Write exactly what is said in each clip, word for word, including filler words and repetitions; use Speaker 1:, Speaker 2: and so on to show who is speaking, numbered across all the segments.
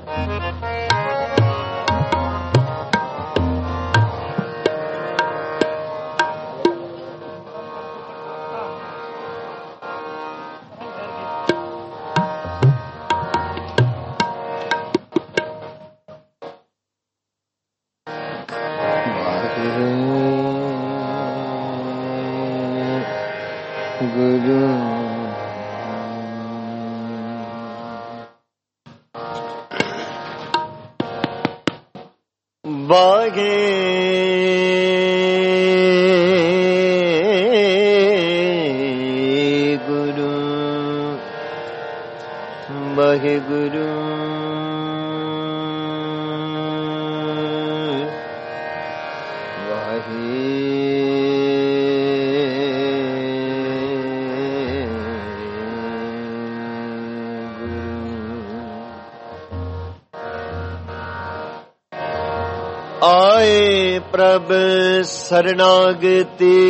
Speaker 1: आए प्रभ शरणागति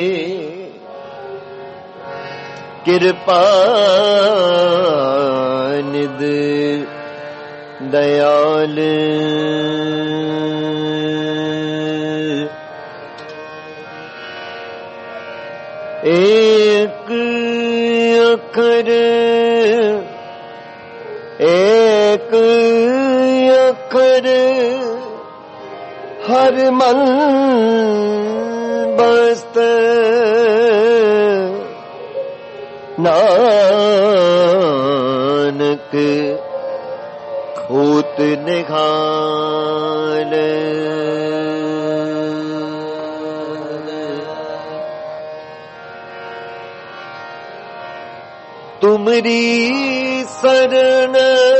Speaker 1: कृपा निध दयाल एक अखर एक अखर हर मन बस्त नानक खूत निखाल तुमरी शरण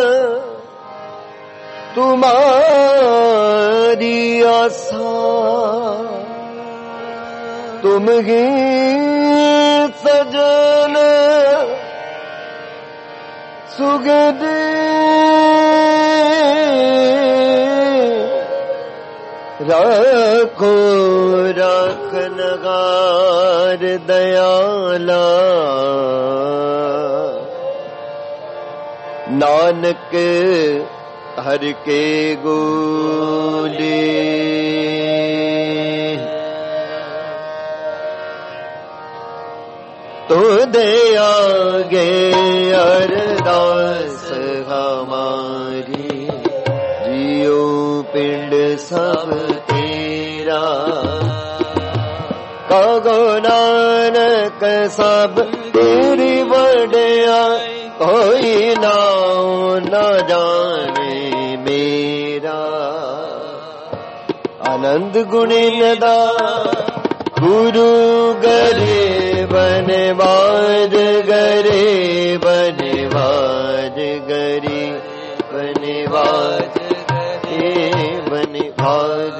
Speaker 1: तुम्हारी आशा तुम ही सजन सुगद राखो राखनगार दयाला नानक हर के गोले तो दे आगे अरदास हमारी जियो पिंड सब तेरा कगो नानक सब तेरी बड़िया कोई नाम न जाने मेरा आनंद गुणी नदा गुरु गरे बनवाज गरे बनवाज गरे बनवाज गरे बनवाज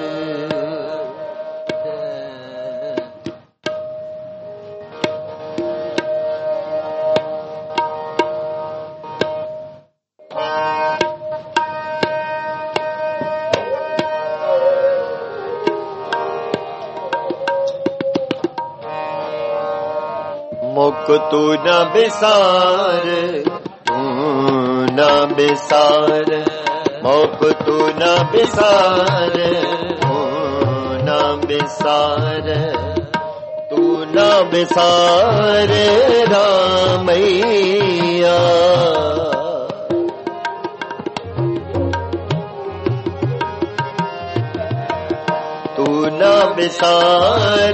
Speaker 1: मुख तू न बिसार तू न बिसार मुख तू न बिसार तू न बिसार तू न बिसार रामैया तू न बिसार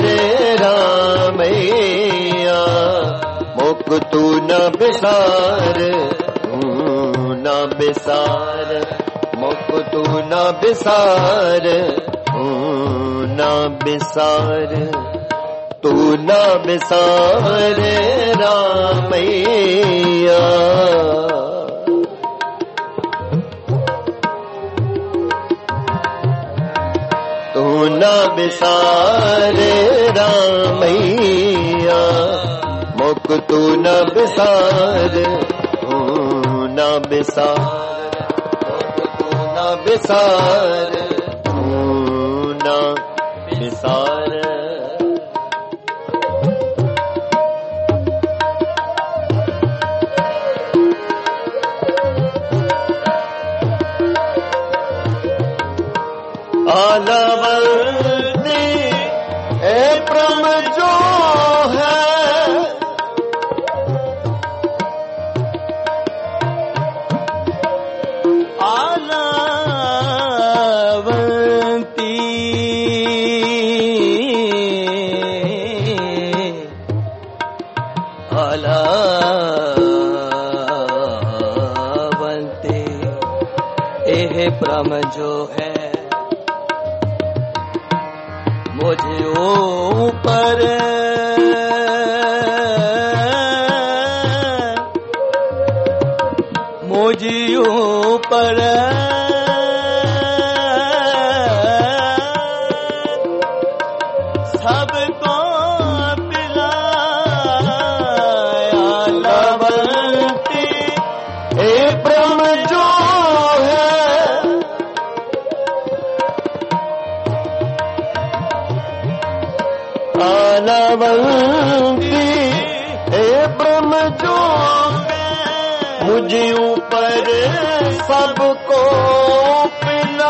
Speaker 1: रामैया मुख तू न बिसार तू न बिसार मुख तू न बिसार तू न बिसार तू न बिसार रामैया तू न बिसार रामैया मुख तू न बिसार तू न बिसार मुख तू न बिसार तू न बिसार आलावंती ए ब्रह्म जो है,
Speaker 2: आलावंती आलावंती एह ब्रह्म जो है, मुझे ऊपर मुझे ऊपर सबको पिलाया। लवंती
Speaker 1: ए ब्रह्म जो है, आलावंती ए ब्रह्म जो है, मुझे ऊपर सबको पिला।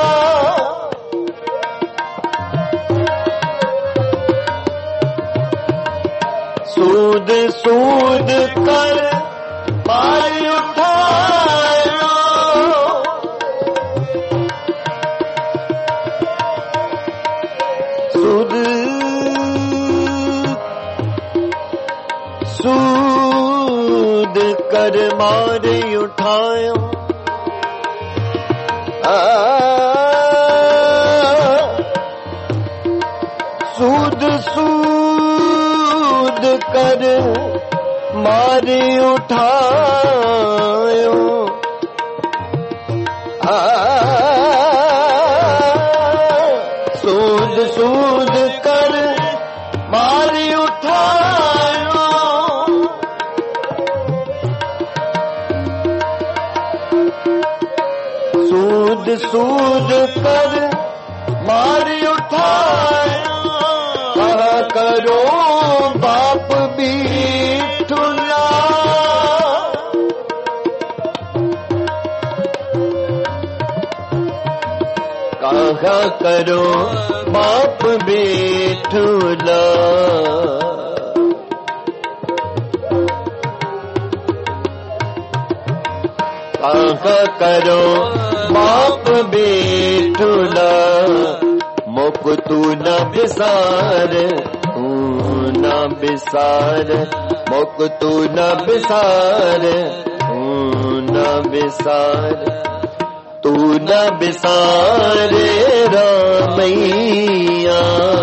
Speaker 1: सूद सूद कर मारी उठायो, सूद सूद कर मारी उठायो। आ, सूद सूद कर मारी उठायो। आ, सूद सूद कर मारी उठायो। सूद सूद कर मारी उठायो। कहा करो बाप भी ठुला, कहा करो बाप भी ठुला। कहा करो बाप भी ठुला। मुख तू न बिसार, तू न बिसार, मुख तू न बिसार, तू न बिसार, तू न बिसारे रामैया।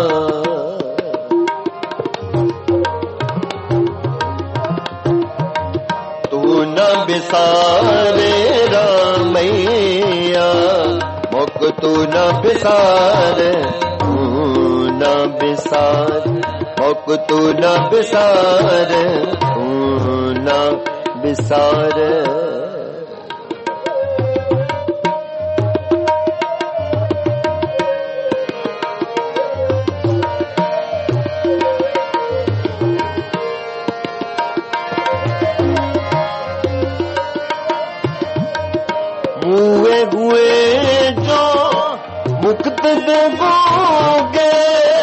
Speaker 1: तू न बिसारे रामैया, मुख तू न बिसार, तू न बिसार, मुख तू न बिसार, तू न बिसार। हुए हुए जो मुक्त देवोगे,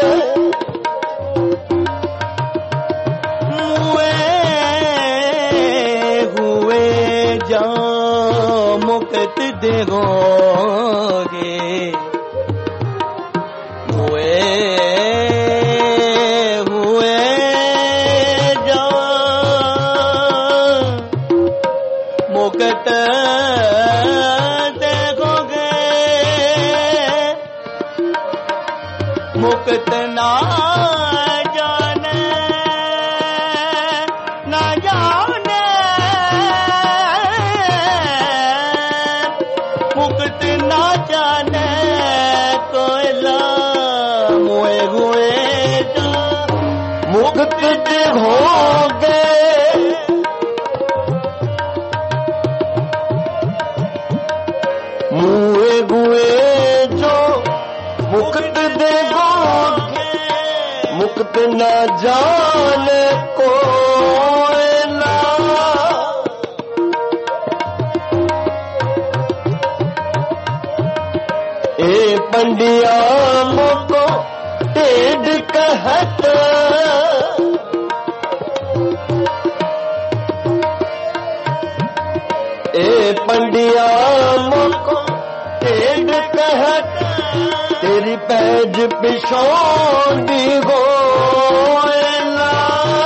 Speaker 2: हुए हुए जा मुक्त देवोगे। हुए हुए जा मुक्त मुक्त ना जाने ना जाने, मुक्त ना जाने कोयला। मुए हुए जा
Speaker 1: मुक्त होगे, मुए हुए जो मुक्त देवोगे, मुक्त न जाने कोयला। ए पंडिया मोको टेढ़ कहत, ए पंडिया मोको टेढ़ कहत, तेरी पैज पिछोंडी गोयला,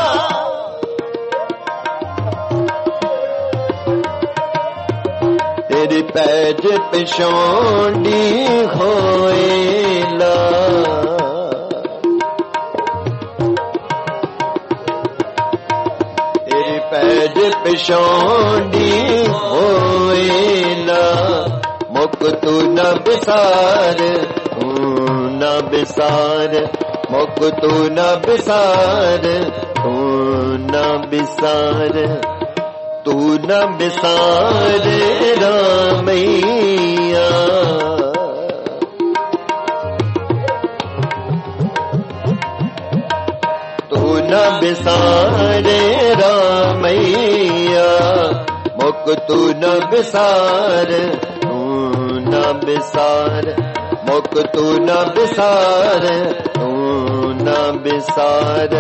Speaker 1: तेरी पैज पिछोंडी होएला, तेरी पैज पिछोंडी होएला, मुक तू न बिसार, तू न बिसार, मुक तू न बिसार, तू न बिसार, तू न बिसार रामैया, तू न बिसार रामैया, मुक तू न बिसार, न बिसार, मुक तू न बिसार, तू न बिसार,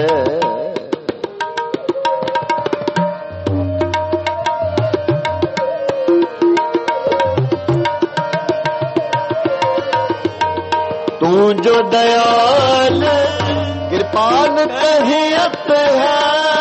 Speaker 1: तू जो दयाल कृपाल कहियत है,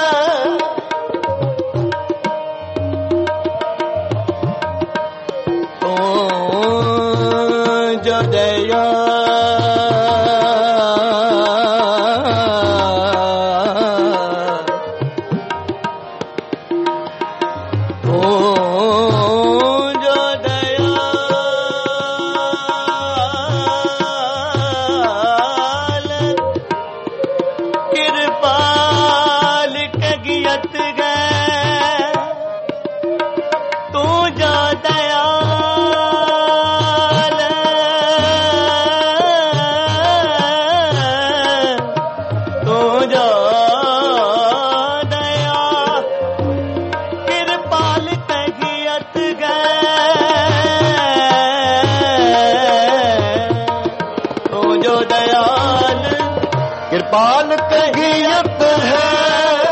Speaker 1: कृपाल कहियत है,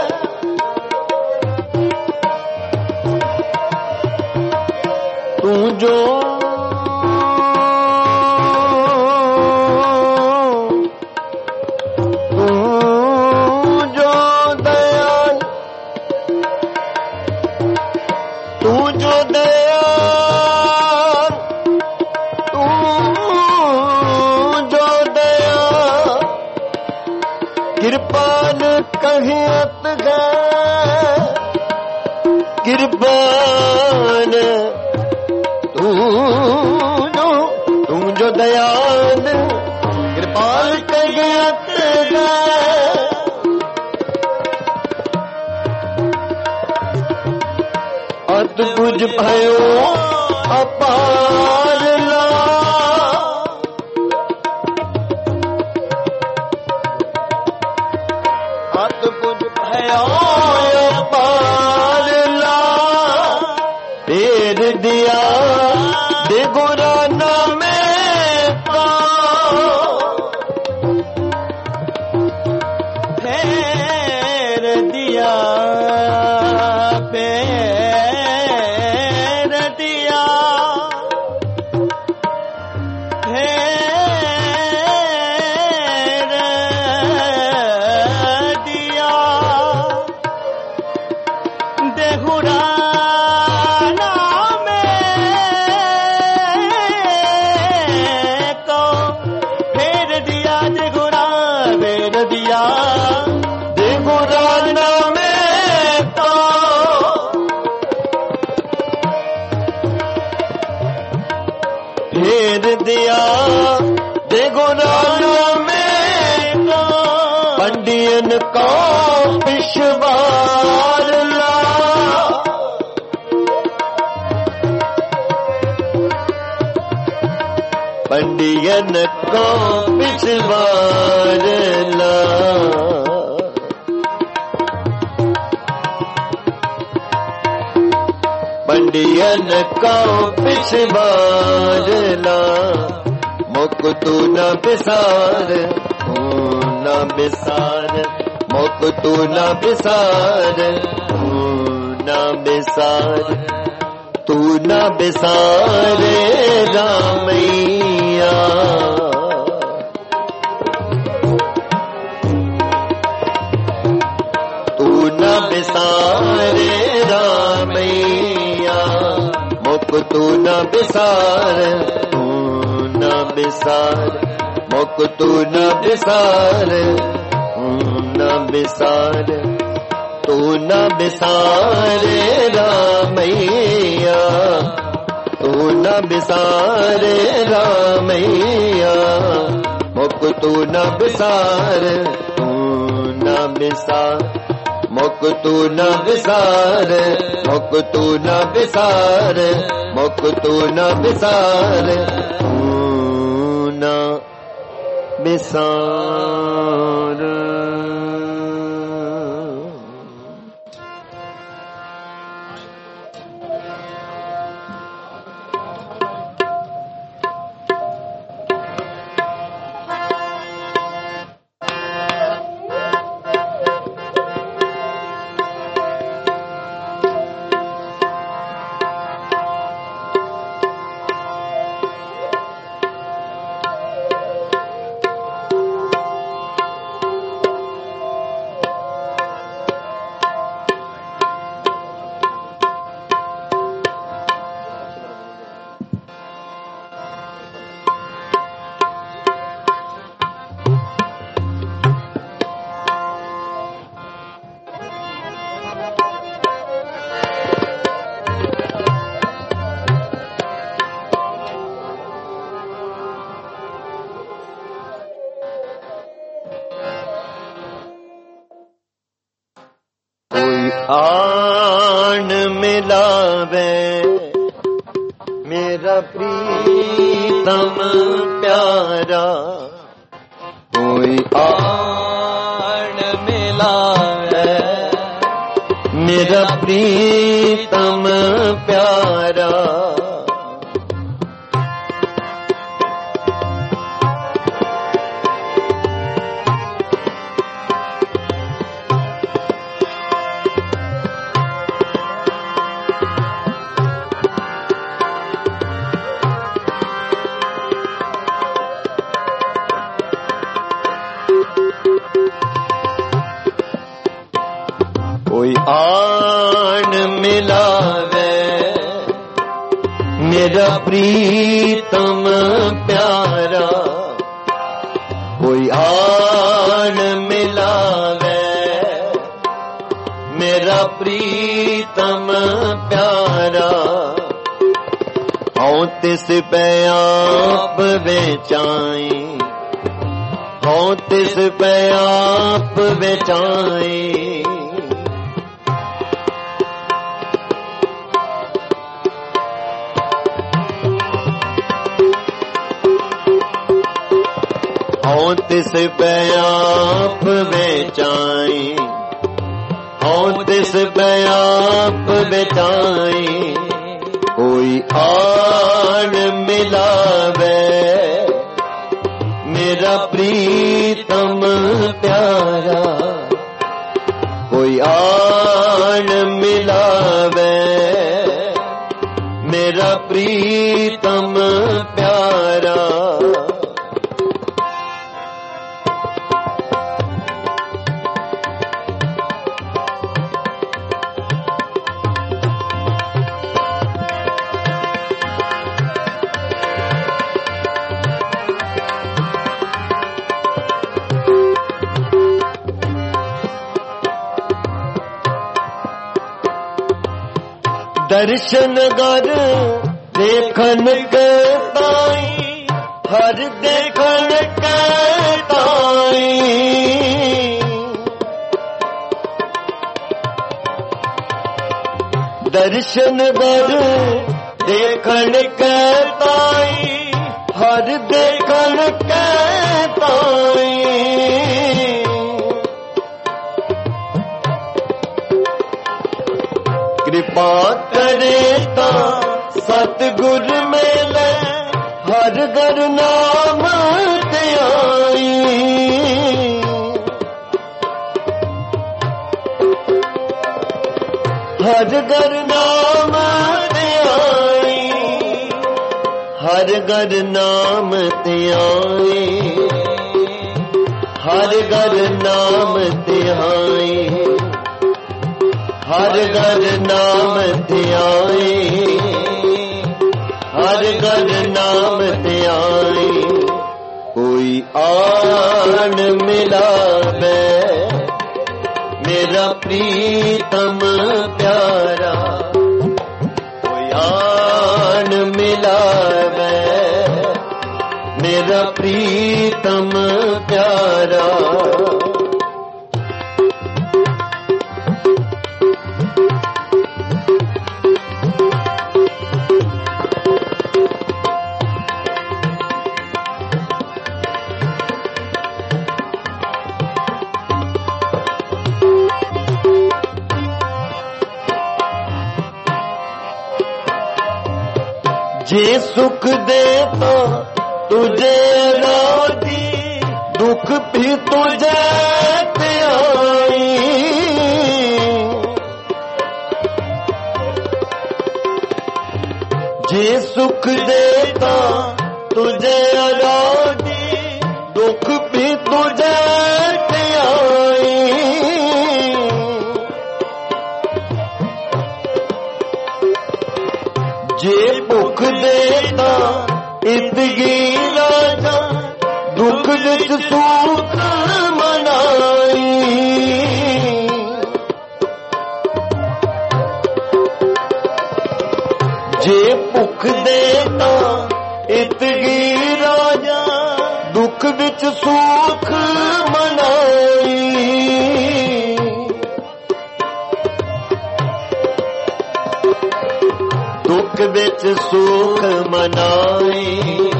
Speaker 1: तू जो तू जो दयाल, तू जो दयाल, तू जो दयाल कृपाल कहियत है, कृपाल तू जो तू जो दयाल कृपाल कहियत है, अद्भुत भयो अपार ला, अद्भुत भयो अपार ला, फेर दिया दे गुराना में पा, फेर दिया फेर दिया फेर दिया देहुराना में को फेर दिया देहुरा फेर दिया देहुराना में को फेर दिया देहुराना में को, पंडियन को पिछवार ला, पंडियन को पिछवार ला, पंडियन को पिछवार ला, मुक्तु न बिसार, तू न बिसार, मुक्तु न बिसार, तू न बिसार, तू न बिसारे रामैया। न बिसारे रामैया, मुक्तु न बिसार, तू न बिसार, मुक्तु न बिसार, तू न बिसार, तू न बिसारे रामैया, तू न बिसारे रामैया, मुक्तु न बिसार, तू न बिसार, मुक्तु न बिसार, मुक्तु न बिसार, मुक्तु न बिसार, तू न बिसार। आन मिलावे मेरा प्रीतम प्यारा, कोई आन मिलावे मेरा प्रीतम प्यारा, कोई आन मिलावे मेरा प्रीतम प्यारा, कोई आन मिलावे मेरा प्रीतम प्यारा, हूँ तिस पे आप बेचाई, हूँ तिस पे आप बेचाई, हूँ तिस पे आप बेचाई, हूँ तिस पे आप बेचाई, कोई आन मिलावे मेरा प्रीतम प्यारा, कोई आन मिलावे मेरा प्रीतम प्यारा, दर्शन कर देखन के ताई, हर देखन के ताई, दर्शन कर देखन के ताई, हर देखन के ताई, कृपा करे ता सतगुर मेले हर घर नाम हर घर नाम ध्याए, हर घर नाम ध्याए, हर घर नाम ध्याए, हर घर नाम ध्याए। कोई आन मिलावे मेरा प्रीतम प्यारा, कोई आन मिलावे मेरा प्रीतम प्यारा। जे सुख देता तुझे राजी, दुख भी तुझे आई। जे सुख देता तुझे राजी, दुख भी तुझे आई। जे भुख देता इतगी राजा, दुख विच सुख मनाई। जे भुख देता इतगी राजा, दुख विच सुख मनाई। दुख विच सुख मनाई,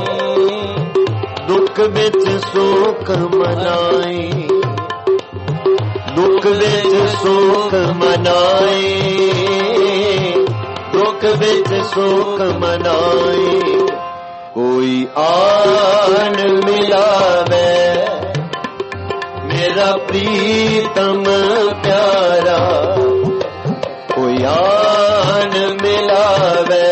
Speaker 1: दुख विच सुख मनाई, दुख विच सुख मनाई, दुख विच सुख मनाई। कोई आन मिलावे मेरा प्रीतम प्यारा, कोई आन मिलावे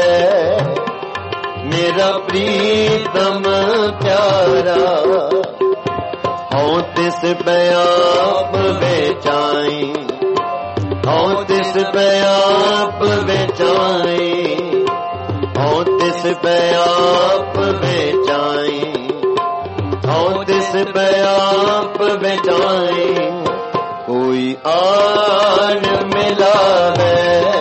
Speaker 1: मेरा प्रीतम प्यारा। हूँ तिस बयाप बेचाई, हूँ तिस बयाप बेचाई, हूँ तिस बयाप बेचाई, हूँ तिस बयाप बेचाई। कोई आन मिलावे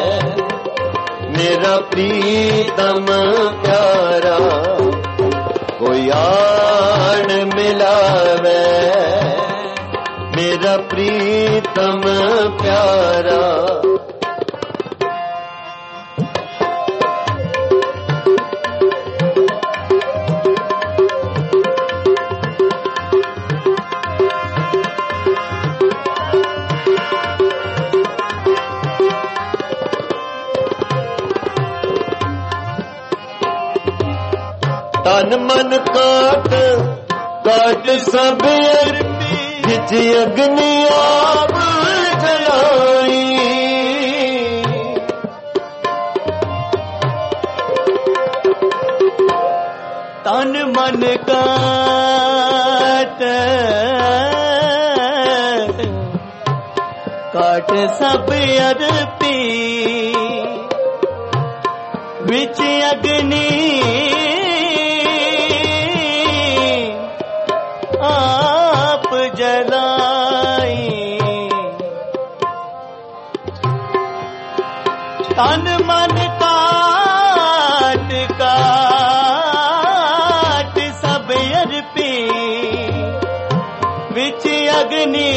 Speaker 1: मेरा प्रीतम प्यारा, कोई आन मिलावे मेरा प्रीतम प्यारा। तन मन काट काट सब अरबी, बिच अग्नि आप जलाई।
Speaker 2: तन मन काट काट सब अरबी, बिच अग्नि आप जलाई। तन मन काट काट सब अरपी, बिच अग्नि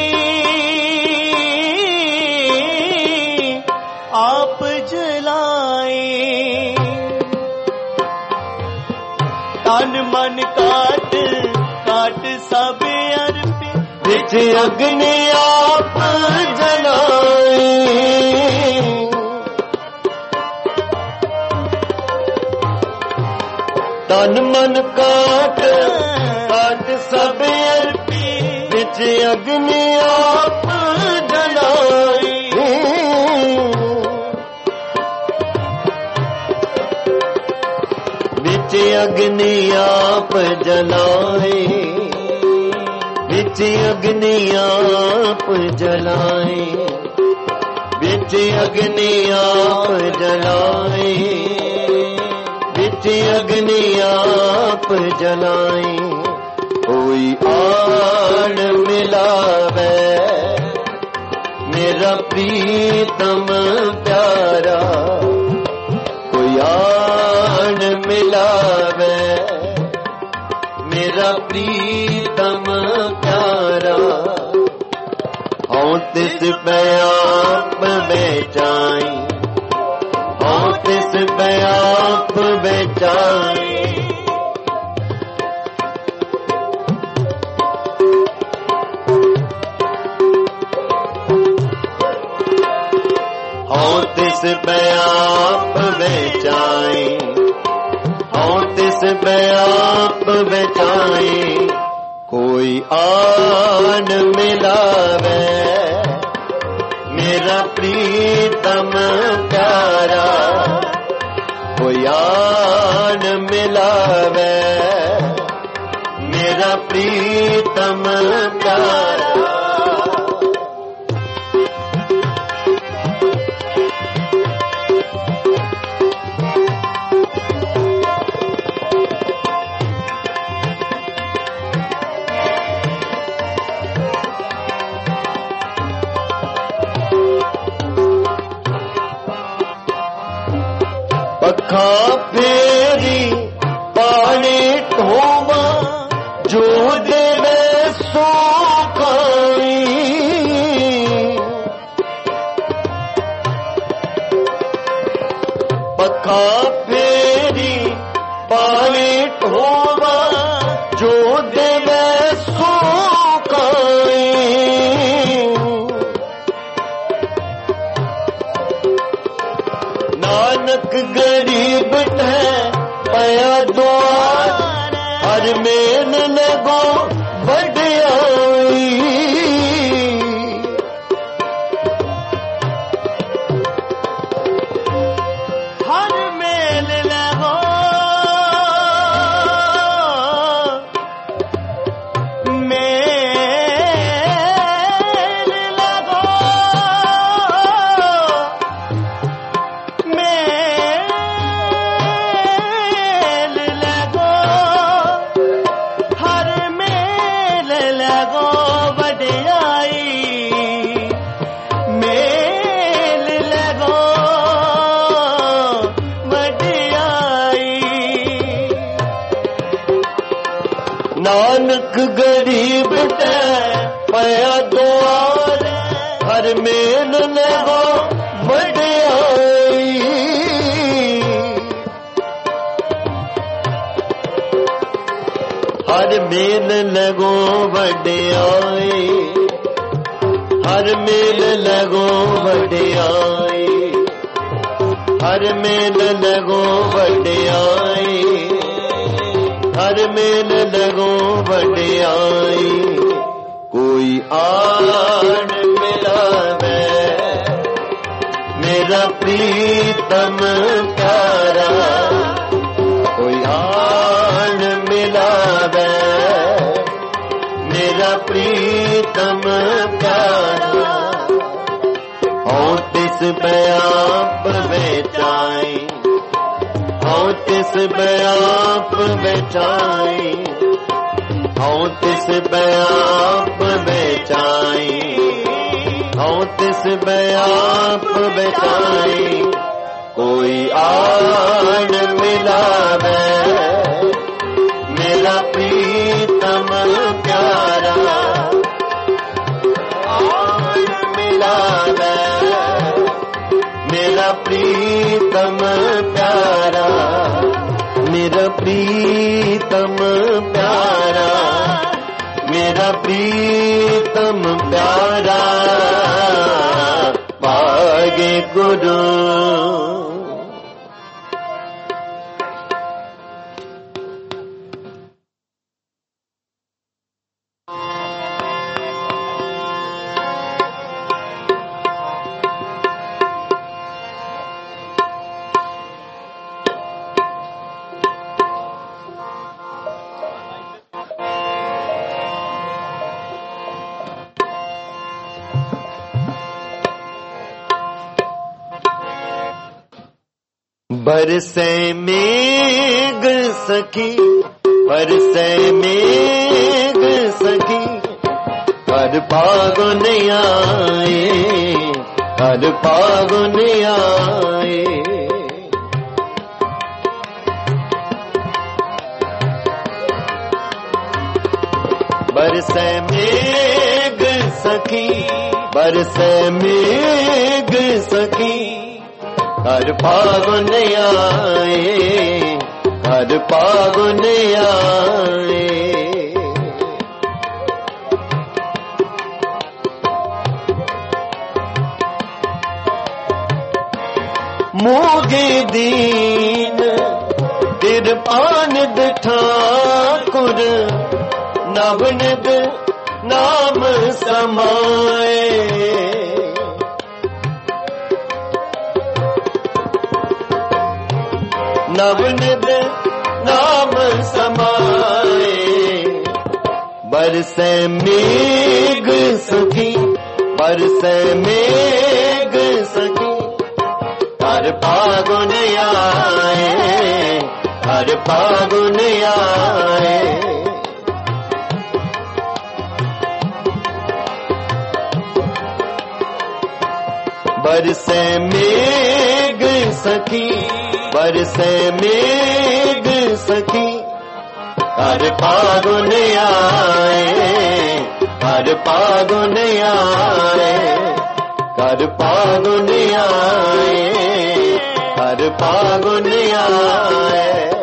Speaker 2: आप जलाई। तन मन काट काट सब अरपी,
Speaker 1: बिच अग्नि आप जलाई। तन मन काट काट सब अरपी, बिच अग्नि आप जलाई। बिच बिच अग्नि आप जलाए, बिच अग्नि आप जलाए, बिच अग्नि आप जलाए, बिच अग्नि आप जलाए। कोई आन मिलावे मेरा प्रीतम प्यारा, कोई आन मिलावे मेरा प्रीतम प्यारा। हूँ तिस पे आप बेचाई, हूँ तिस पे आप बेचाई। हूँ तिस पे आप बेचाई, हूँ तिस पे आप बेचाई। कोई आन मिलावे मेरा प्रीतम प्यारा, कोई आन मिलावे मेरा प्रीतम प्यारा। पखा फेरी पानी ढोवा, जो देवे सो खाई। पखा फेरी पानी ढोवा, जो देवे सो खाई। नानक गरीब है पया द्वार, हर मेन लगो बढ़ियाई।
Speaker 2: हर मेल लगो मेल लगो मेल लगो, हर मेल लगो बढ़ियाई। मेल लगो बढ़ियाई।
Speaker 1: नानक गरीब है पया द्वार, हर मेन लगो बढ़ियाई। हर मेल लगो बढ़ियाई, हर मेल लगो बढ़ियाई, हर मेल लगो बढ़ियाई, हर मेल लगो बढ़ियाई। कोई आन मिलावे मेरा प्रीतम प्यारा, कोई आन मिलावे मेरा प्रीतम प्यारा। हूँ तिस पे आप बेचाई, हूँ तिस पे आप बेचाई, हूँ तिस पे आप बेचाई, हूँ तिस पे आप बेचाई। कोई आन मिलावे मेरा प्रीतम प्यारा, आन मिलावे मेरा प्रीतम प्यारा, मेरा प्रीतम प्यारा, मेरा प्रीतम प्यारा। पागे गुरु बरसे मेघ सखी, बरसे मेघ सखी, हर फागुन आए, हर फागुन आए। बरसे मेघ सखी, बरसे मेघ सखी, हर फागुन आए, हर फागुन आए। मोगे दीन तिरपान ठाकुर, नवनिध नाम समाए। नवनिध नाम समाए। बरसे मेघ सखी, बरसे मेघ सखी, हर फागुन आए, हर फागुन आए। बरसे मेघ सखी, बरसे मेघ सखी, हर फागुन आए, हर फागुन आए, हर फागुन आए, हर फागुन आए।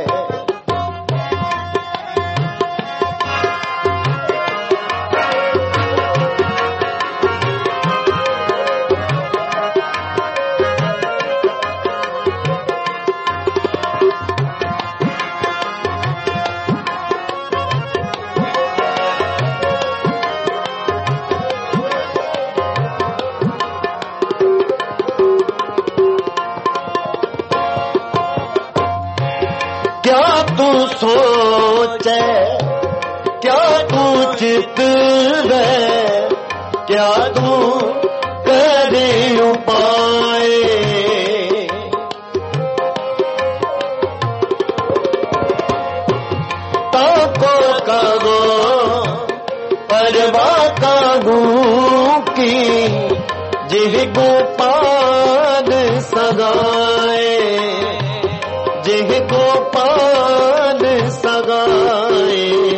Speaker 1: क्या तू सोचे, क्या तू चित है, क्या तू करे उपाय। ताको कहो परवा कागू की, जिह गोपाल सगाए, जिह गोपाल सगाए।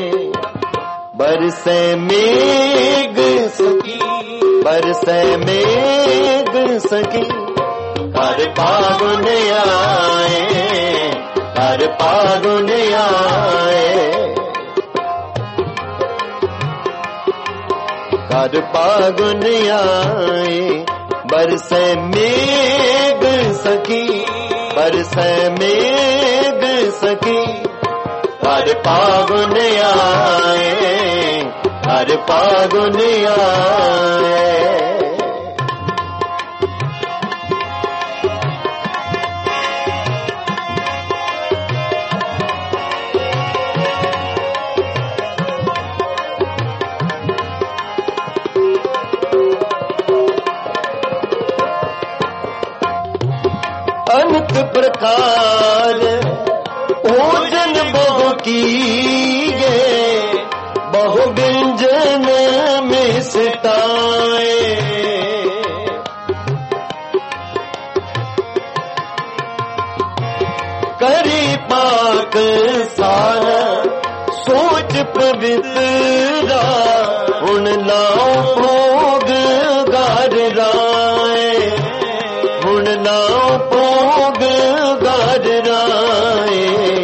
Speaker 1: बरसे मेघ सखी, बरसे मेघ सखी, हर फागुन आए, हर फागुन आए, हर फागुन आए। बरसे मेघ सखी, बरसे मेघ सखी, हर फागुन आए, हर फागुन आए। अनंत प्रकार भोजन बहु कीजे, बहु व्यंजन में सिताए। करी पाक सारा सोच पवित्रा, उन लाओ भोग गार राय, उन लाओ भोग गार राय।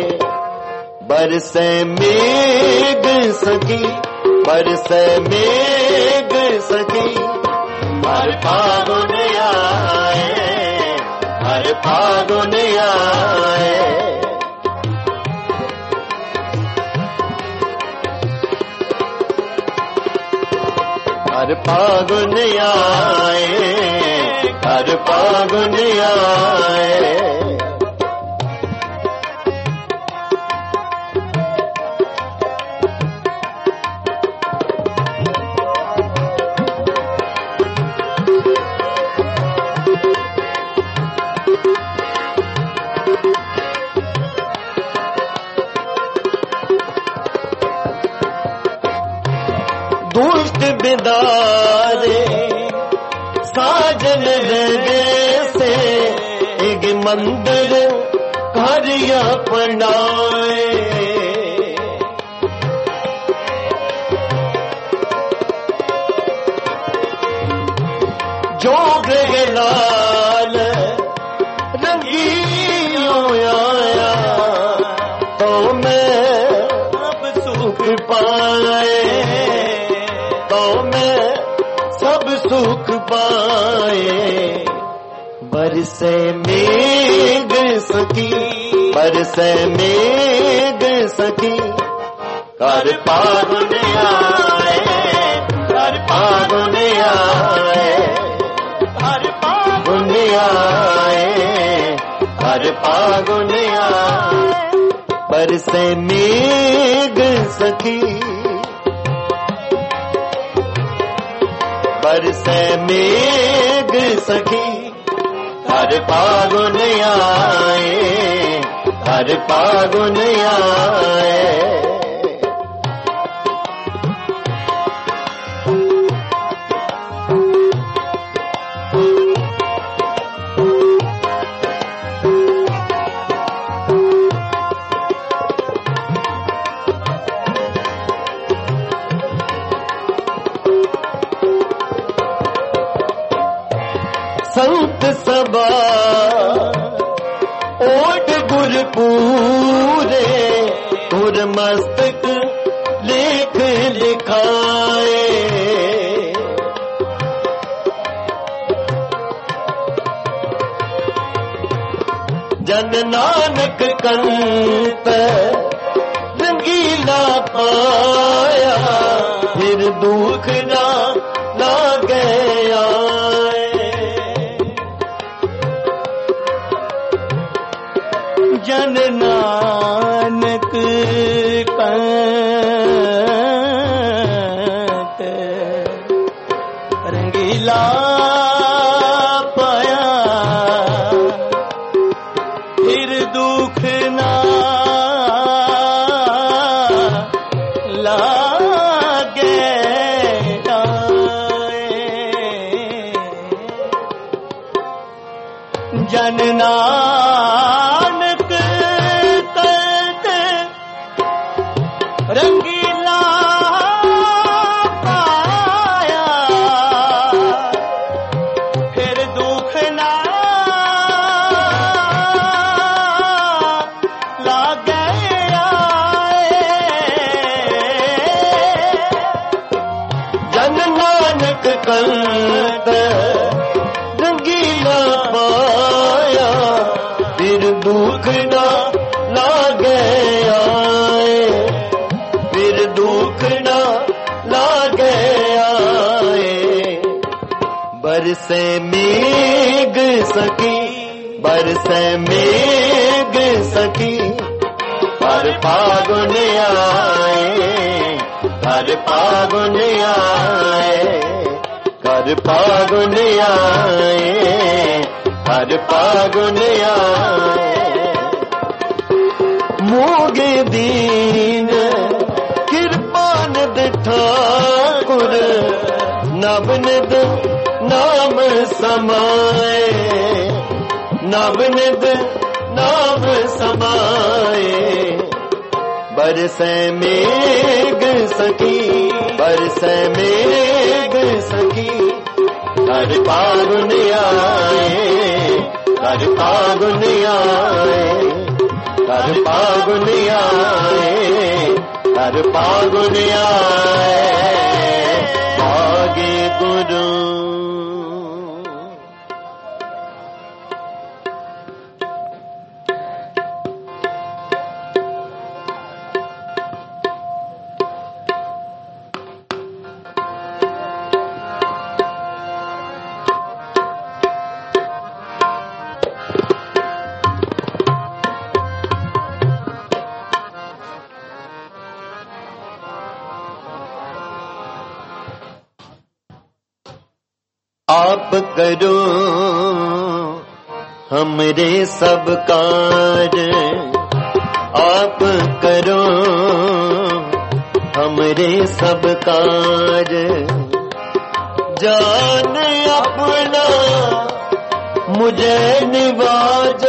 Speaker 1: बरसे मेघ सखी, बरसे मेघ सखी, हर फागुन आए, हर फागुन आए। हर फागुन आए, हर फागुन आए। बिदारे साजन लगे से एक मंदिर घर अपनाए जोग लाल रंगीलो आया तो मैं अब सुख पाए तो मैं सब सुख पाए बरसे मेघ सखी बरसे मेघ सखी कर फागुन आए कर फागुन आए कर फागुन आए कर फागुन आए बरसे मेघ सखी बरसे मेघ सखी हर फागुन आए हर फागुन आए संत सबा ओट गुर पूरे गुर मस्तक लेख लिखाए जन नानक कंत रंगीला पाया फिर दुख ना लागे जन नानक कंत रंगीला पाया फिर दुख ना लागे जन नानक रंगीला पाया फिर दुख ना लागे जन नानक कंत रंगीला पाया फिर दुख ना लागे दुख ना लागे आए बरसे मेघ सखी बरसे मेघ सखी हर फागुन आए हर फागुन आए हर फागुन आए हर फागुन आए मोगे दीन ठाकुर नवनिध नाम समाए नवनिध नाम समाए बरसे मेघ सखी बरसे मेघ सखी हर फागुन आए हर फागुन आए हर फागुन आए हर फागुन आए आगे गुरु आप करो हमरे सब कार आप करो हमरे सब कार जान अपना मुझे निवाज,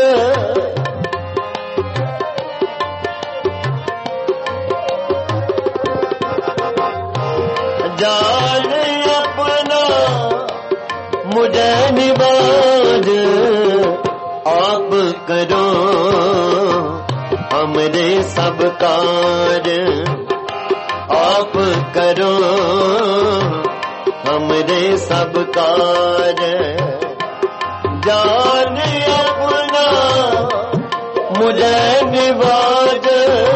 Speaker 1: जान अपना मुझे निवाज, आप करो हमरे सब काज, आप करो हमरे सब काज, जान अपना मुझे निवाज,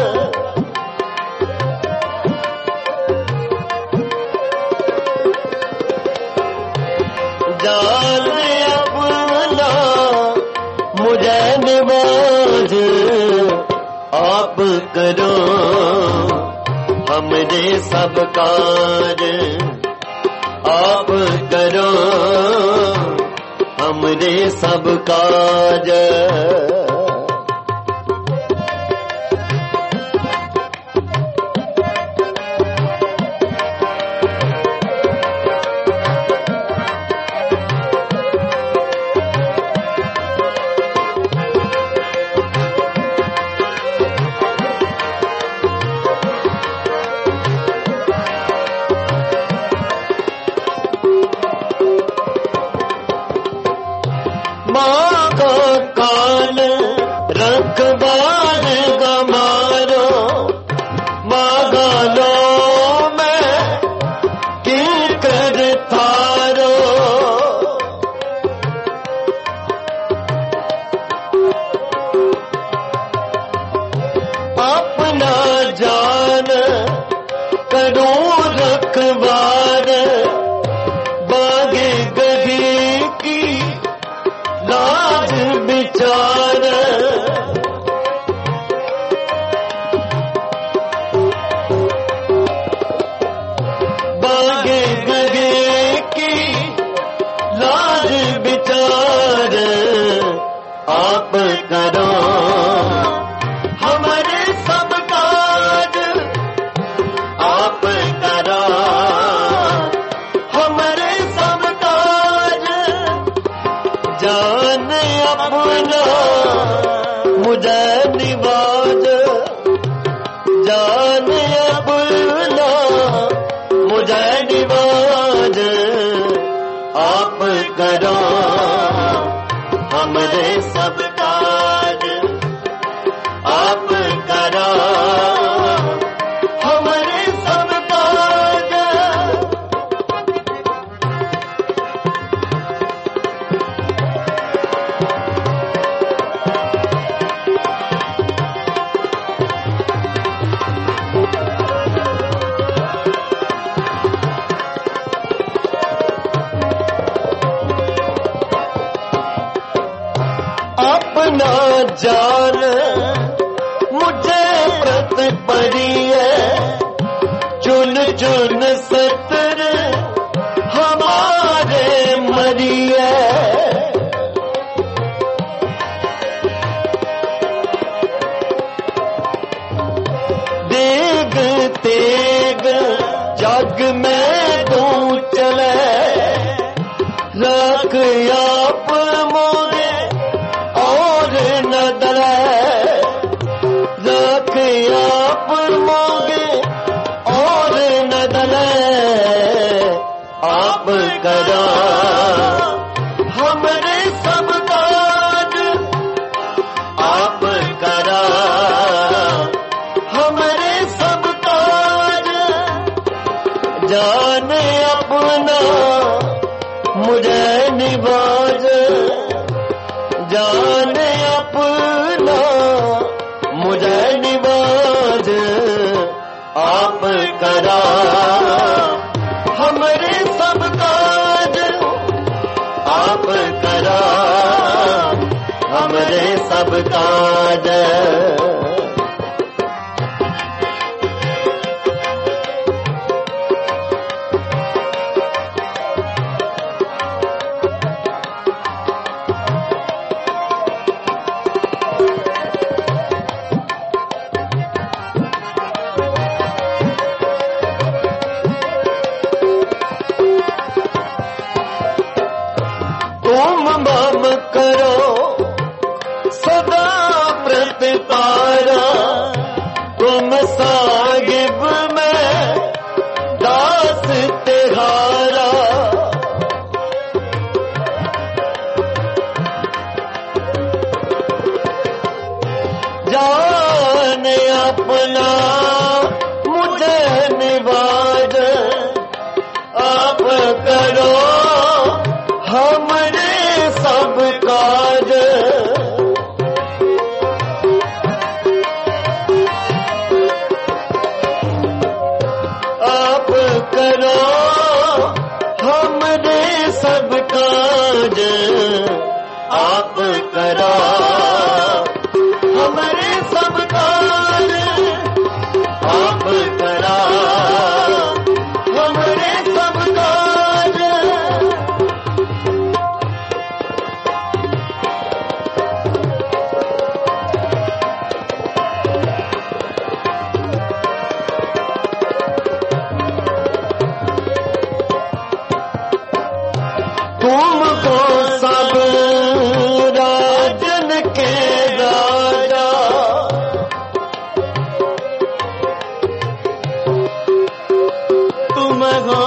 Speaker 1: जान अपना मुझे निवाज, आप करो हमरे सब काज, आप करो हमरे सब काज। मांगो काल रखवार गमारो, मांगा लो मैं की कर थारो, अपना जान करूं रखवार, बागे गधी की लाज विचार, बागे गगे की लाज विचार, आप करो हमारे सब काज, आप करो हमारे सब काज, जान अपना मुझे निवाज, जान अपना मुझे निवाज, आप करो हमरे सब काज, आप करो हमरे सब काज। अपना जान मुझे व्रत पड़ी है, चुन चुन सतर हमारे मरी है, देग तेग जग में तू चले, रख आप मोरे और न डरे, रख आप मोगे और न डरे, आप करो हमरे सब काज, आप करो हमरे सब काज, जान अपना मुझे निवाज, जान अपना मुझे निवाज, आप करा हमरे सब काज, आप करा हमरे सब काज। मम करो सदा प्रतिपारा, तुम साहिब में दास तिहारा। जान अपना मुझे निवाज, आप करो हमरे सब काज। आप करो हमरे सब काज, आप करो हमरे सब काज, आप करो हमरे सब काज। तुमको सब राजन के राजा, तुम हो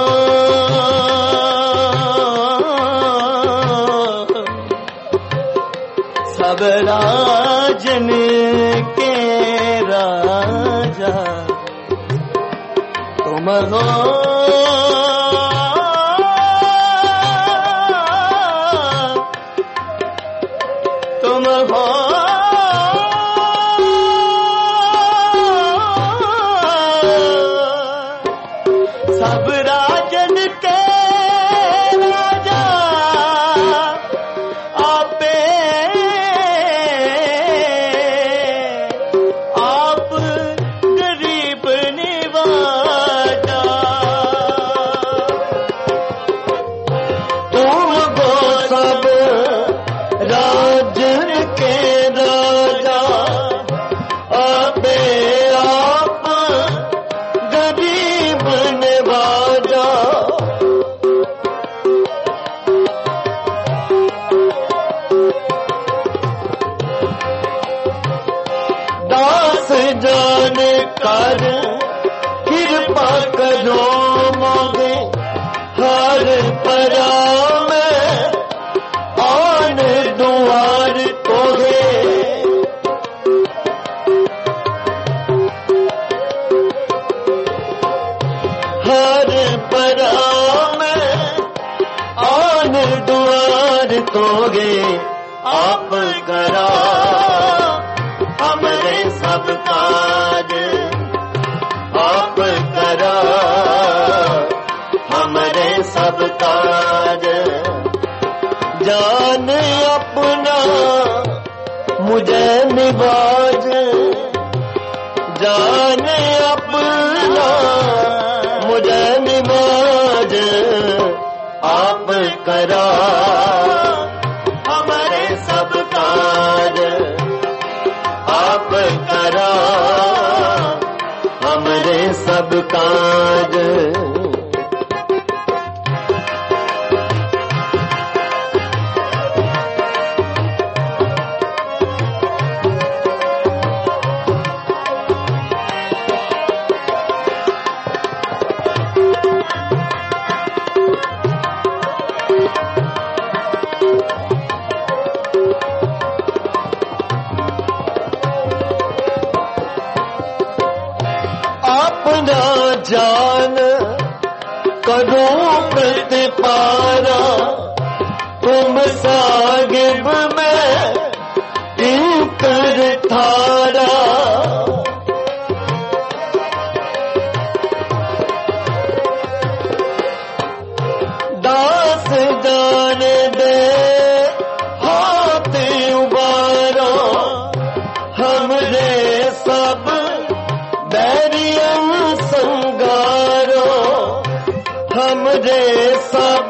Speaker 1: सब राजन के राजा, तुम हो तुम हो सब राजन के राजा, आपे आप गरीब निवाजा। तुमको सब राजन के राजा, अबे आप गरीब निवाजा। दास जान कर कृपा करो मोगे, हर परा में आन दुआर तोगे। हर परा में आन दुआर तोगे, आप करा हमरे सब काज, आप करा हमरे सब काज। जान अपना मुझे निवाज, जान अपना मुझे निवाज, आप करा हमारे सब काज, आप करा हमरे सब काज। अपना जान करो प्रतिपारा, तुम साहिब में इंकर थारा। दास जान दे हाथ उबारो, हमरे सब बैरियन संगारो, हमरे सब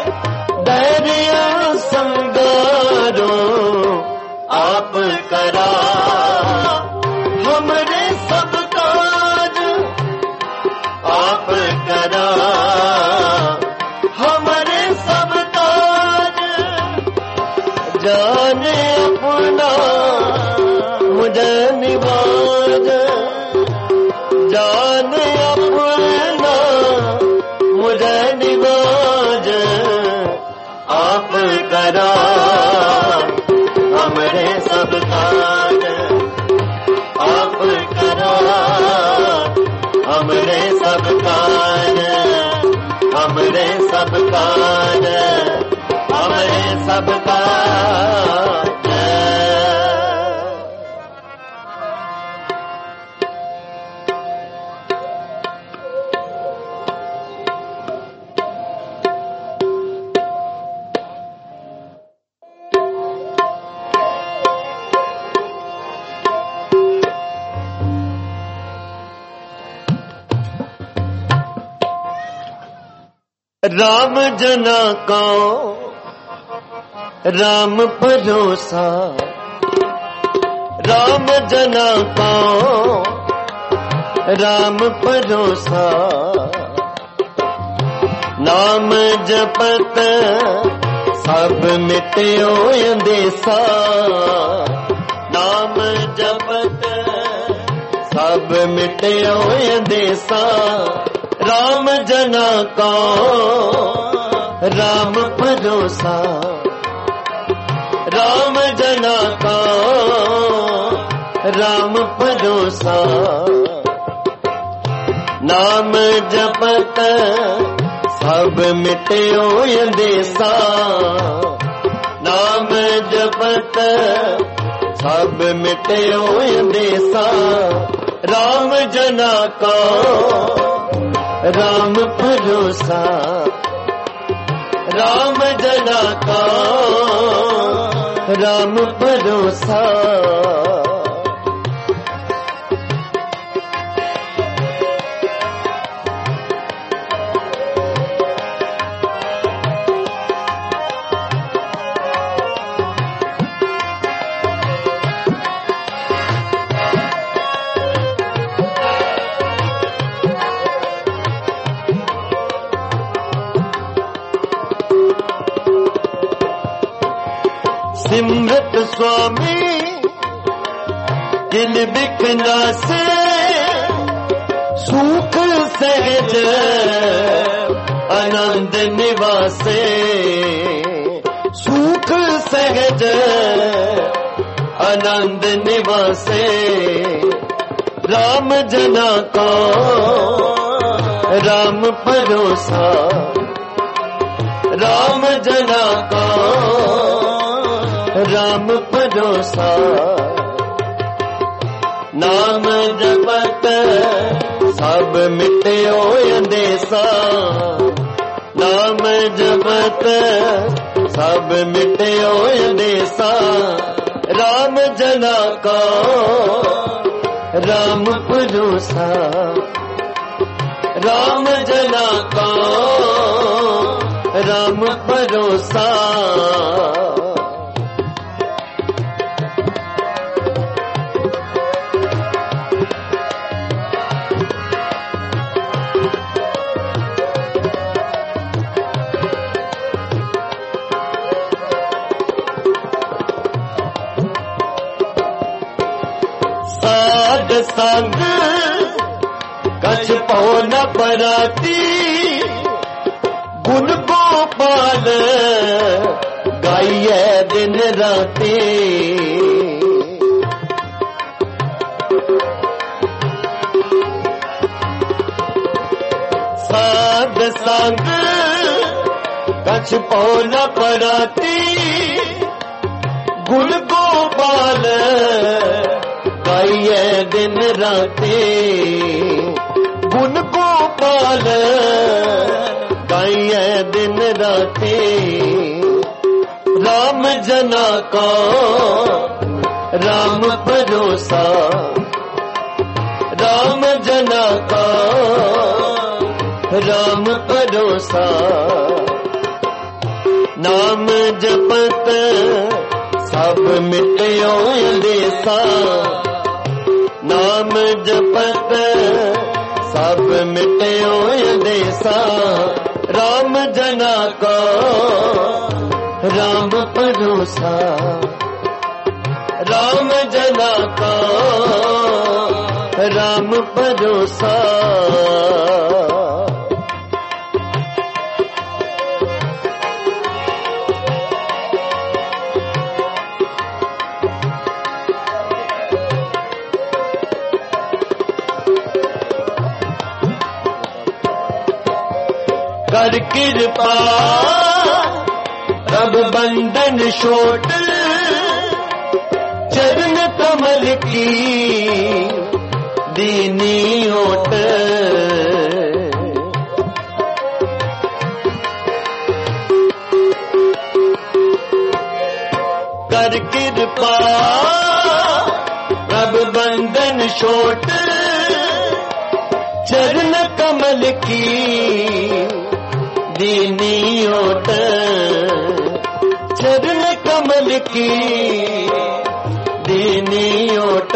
Speaker 1: बैरियन संगारो। आप करा हमरे सब काज, आप करा हमरे सब काज। जान अपना मुझे निवाज आप करा हमरे सब काज आप करा हमरे सब काज हमरे सब काज हमरे सब काज। राम जना को राम भरोसा राम जना को राम भरोसा नाम जपत सब मिट्यो अंदेसा नाम जपत सब मिट्यो अंदेसा राम जना को राम भरोसा राम जना को राम भरोसा नाम जपत सब मिट्यो अंदेसा नाम जपत सब मिट्यो अंदेसा राम जना को राम भरोसा राम जना का राम भरोसा। सिमरत स्वामी दिल बिखना से सुख सहज आनंद निवासे सुख सहज आनंद निवासे राम जना को राम भरोसा राम जना को राम भरोसा नाम जपत सब मिट्यो अंदेसा नाम जपत सब मिट्यो अंदेसा राम जना को राम भरोसा राम जना को राम भरोसा। संग कछ पो न पराती गुण गोपाल गाइए दिन राती साध संग कछ पो न पराती गुण गोपाल गाइए दिन राते गुण गोपाल गाइए दिन राते राम जना को राम भरोसा राम जना को राम भरोसा नाम जपत सब मिट्यो अंदेसा नाम जपत सब मिट्यो अंदेसा राम जना को राम भरोसा राम जना को राम भरोसा। कर कृपा रब बंधन छोट, चरण कमल की दीनी ओट। कर कृपा रब बंधन छोट, चरण कमल की दीनी ओट। चरण कमल की दीनी ओट।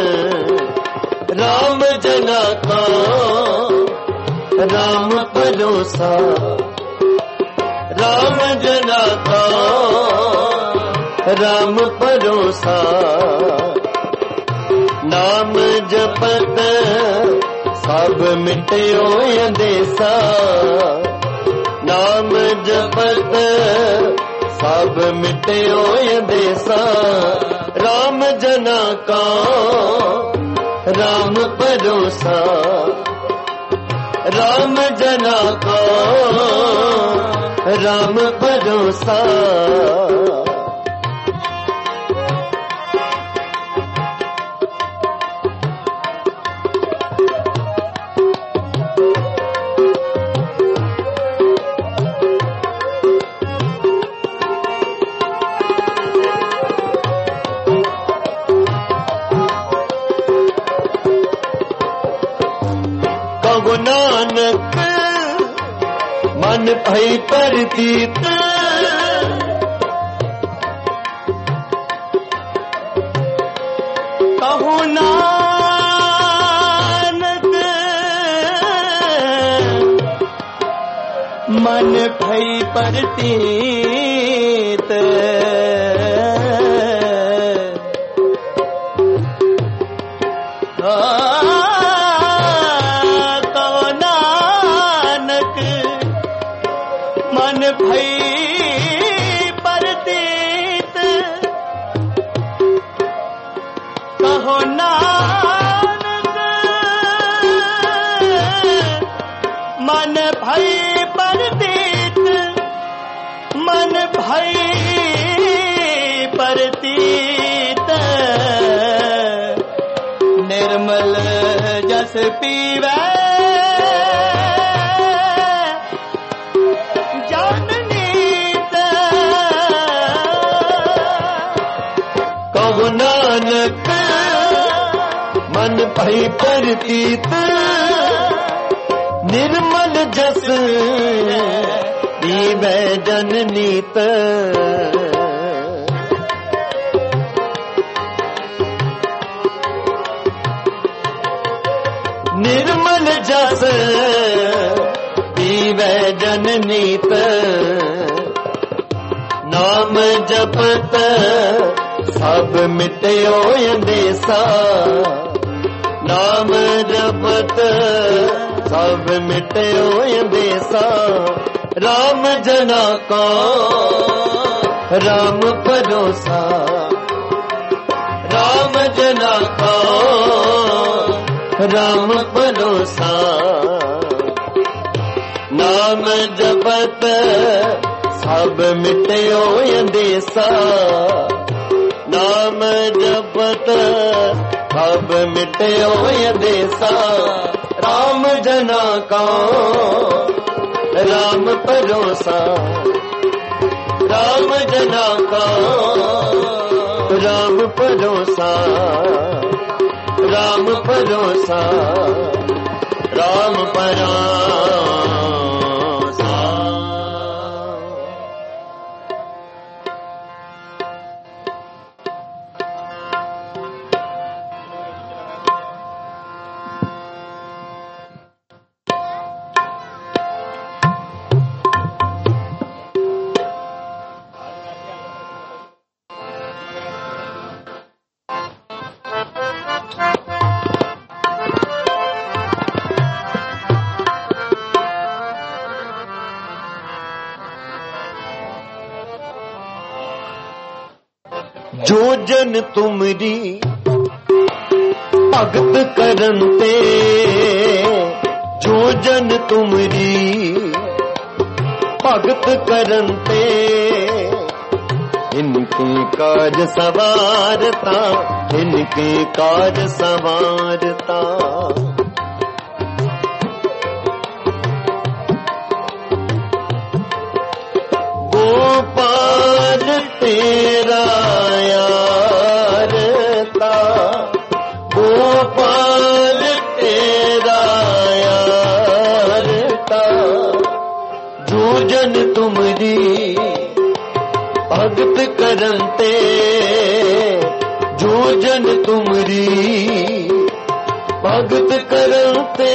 Speaker 1: राम जना का राम भरोसा, राम जना का राम भरोसा। नाम जपत सब मिटयो अंदेसा, नाम जपत सब मिटयो अंदेसा। राम जना का राम भरोसा, राम जना का राम भरोसा। कहो नानक मन भई प्रतीत,
Speaker 2: कहो नानक मन भई प्रतीत। मन भई प्रतीत, कहो नानक मन भई प्रतीत। मन भई प्रतीत, निर्मल जस पीवै
Speaker 1: नानक मन भई प्रतीत। निर्मल जस पीवै जन नीत। निर्मल जस पीवै जन नीत। नाम जपत सब मिटयो अंदेसा, नाम जपत सब मिटयो अंदेसा। राम जना का राम भरोसा, राम जना का राम भरोसा। नाम जपत सब मिटयो अंदेसा, नाम जपत सब मिटयो अंदेसा। राम जना का राम भरोसा, राम जना का राम भरोसा। राम भरोसा, राम भरोसा। जन तुमरी भगत करन ते, जो जन तुमरी भगत करन ते, इनके काज सवारता, इनके काज सवारता। गोपाल तेरा यारता, गोपाल तेरा यारता, जो जन तुमरी भगत करन ते, जो जन तुमरी भगत करन ते,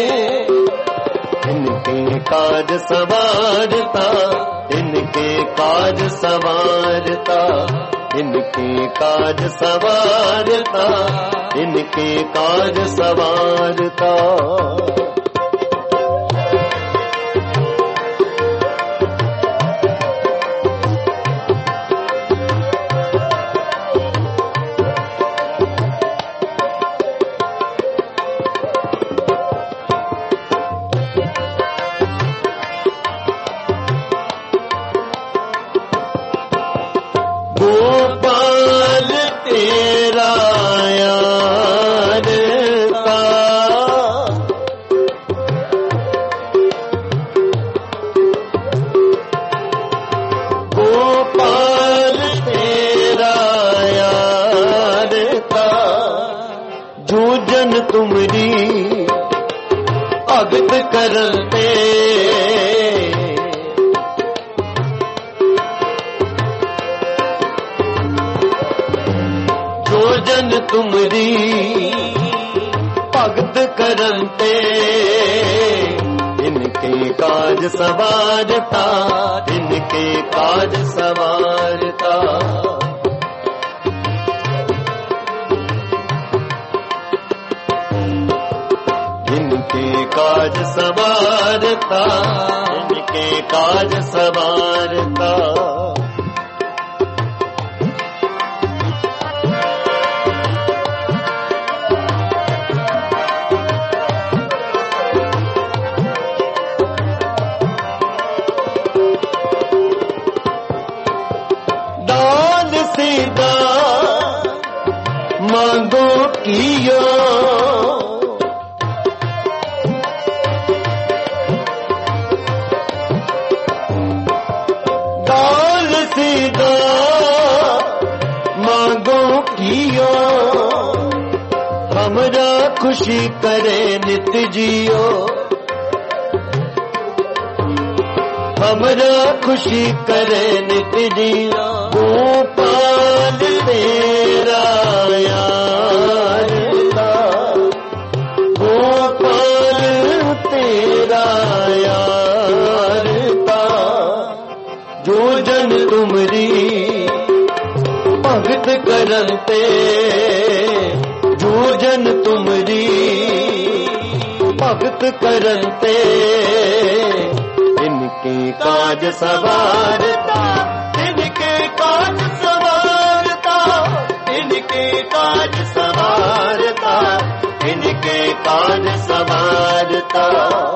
Speaker 1: इनके काज सवारता, इनके काज सवारता, इनके काज सवारता, इनके काज सवारता। गोपाल तेरा यारता, गोपाल तेरा यारता, जो जन तुमरी भगत करन ते, जन तुमरी भगत करन ते, इनके काज सवारता, इनके काज सवारता। इनके काज सवारता, इनके काज सवारता। मांगो कियो दाल सीधा, मांगो कियो, हमरा खुशी करे नित जियो, हमरा खुशी करे नित जियो। गोपाल तेरा यारता, गोपाल तेरा यारता, जो जन तुमरी भगत करन ते, जो जन तुमरी भगत करन ते, इनके काज सवारता, इनके काज सवारता, इनके काज सवारता, इनके काज सवारता।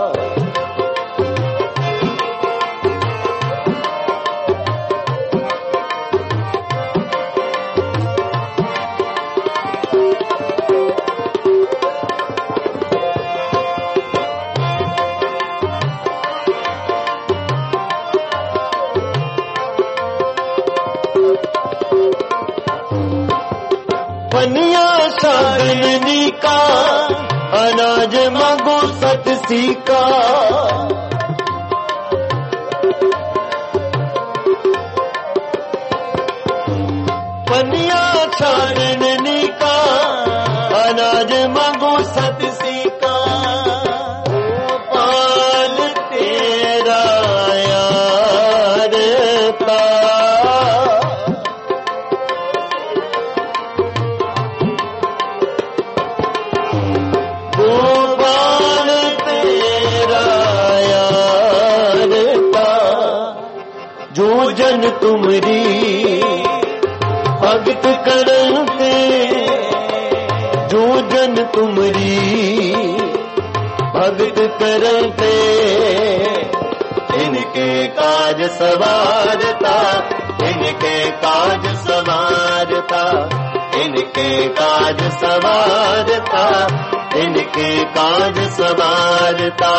Speaker 1: पनिया सागनी का अनाज मांगो सत सीका, पनिया सागनी का अनाज मांगो सत सीका। गोपाल तेरा यारता, गोपाल तेरा यारता, जो जन तुमरी भगत करते जो जन तुमरी, भगत करते
Speaker 2: इनके काज सवारता, इनके काज सवारता, इनके काज सवारता, इनके काज सवारता।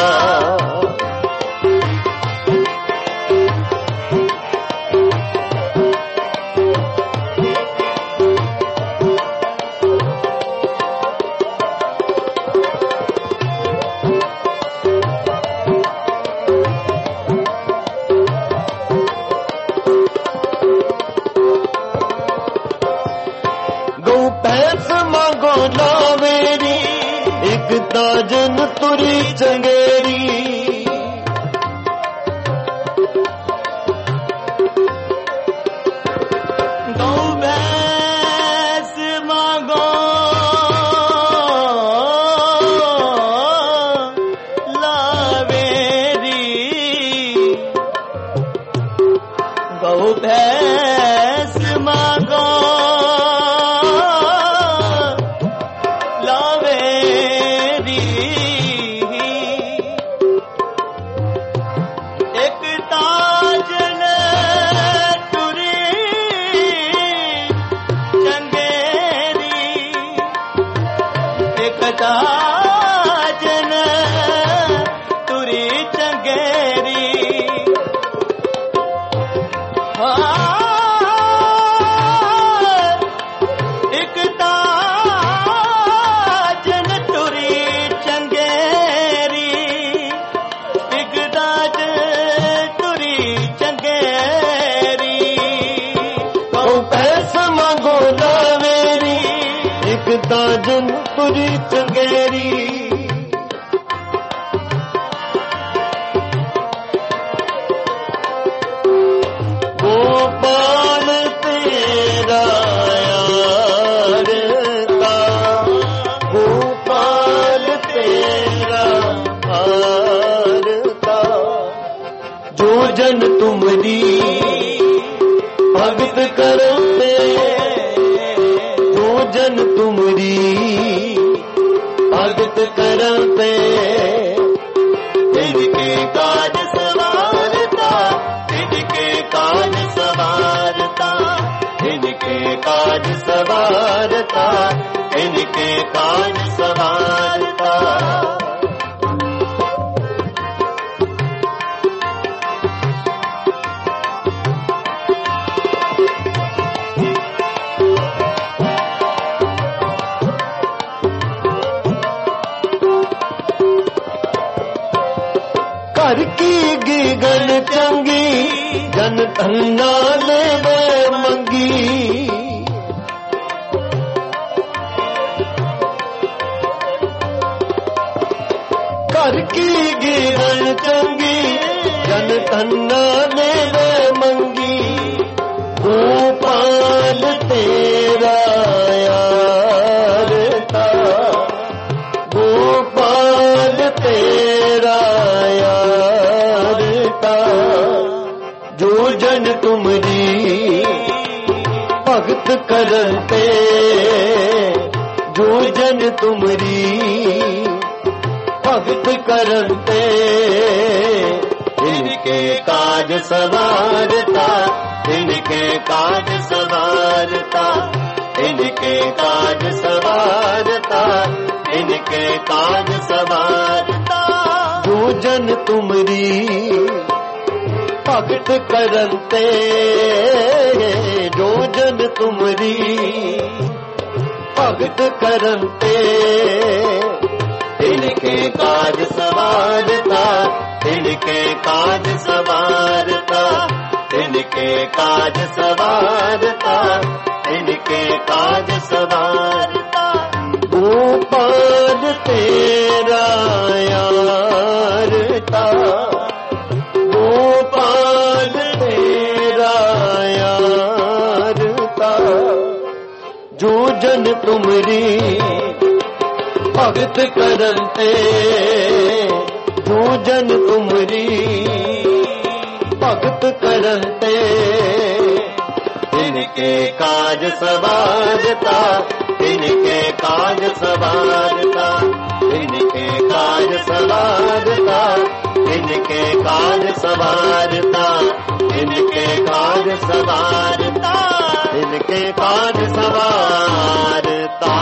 Speaker 1: दाजन तुरी चंगेरी,
Speaker 2: गौ भैंस मांगो लावेरी, गौ भैंस मांगो जन तुरी चंगेरी। एक ताजन तुरी चंगेरी, एक ताज तुरी चंगेरी।
Speaker 1: ओ पैसा मांगो लावेरी, एक ताजन तुरी चंगेरी। गोपाल तेरा यार का, गोपाल तेरा यार का, जो जन तुमरी भगत करते, जो जन तुमरी भगत करते,
Speaker 2: इनके काज सवारता, इनके काज सवारता, इनके काज सवारता, इनके काज सवारता।
Speaker 1: घर की गीगन चंगी, जन धन्ना ले दे मंगी। घर की गीगन चंगी, जन धन्ना ले दे मंगी। गोपाल तेरा यार था, गोपाल तेरा यार था, जो जन तुमरी भगत करते, जो जन तुमरी भगत करते।
Speaker 2: इनके काज सवारता, इनके काज सवारता, इनके काज सवारता, इनके काज सवारता।
Speaker 1: जो जन तुमरी भगत करते, जो जन तुमरी भगत करते।
Speaker 2: इनके काज सवारता, इनके काज सवारता, इनके काज सवारता, इनके काज सवारता।
Speaker 1: गोपाल तेरा यार था, गोपाल तेरा यार था, जो जन तुमरी भगत करते, जो जन तुमरी भगत करते।
Speaker 2: इनके इनके काज सवारता, इनके काज सवारता, इनके काज सवारता, इनके काज सवारता, इनके काज सवारता, इनके काज सवारता।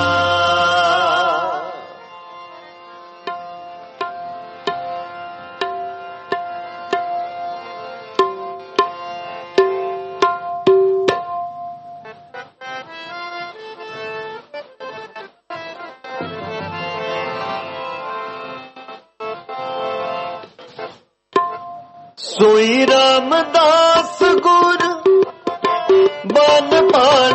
Speaker 1: सोई रामदास गुर बन पाण,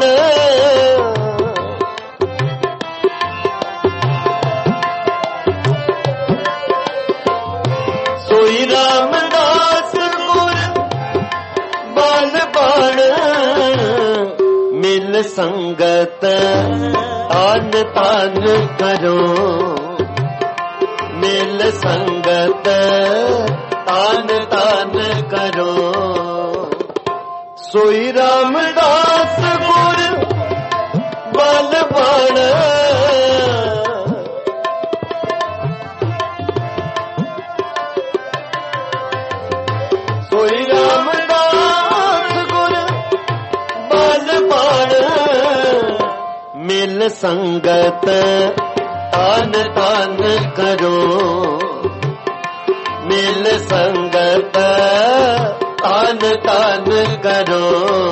Speaker 1: सोई रामदास गुर बन पाण, मिल संगत आन तान करो, मिल संगत तान तान करो। सोई रामदास गुर बलवान, सोई रामदास गुर बलवान, मिल संगत तान तान करो, मिल संगत तान तान करो।